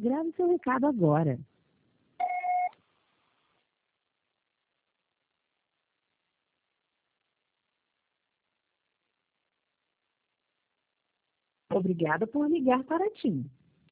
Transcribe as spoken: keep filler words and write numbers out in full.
Grave seu recado agora. Obrigada por ligar para TIM.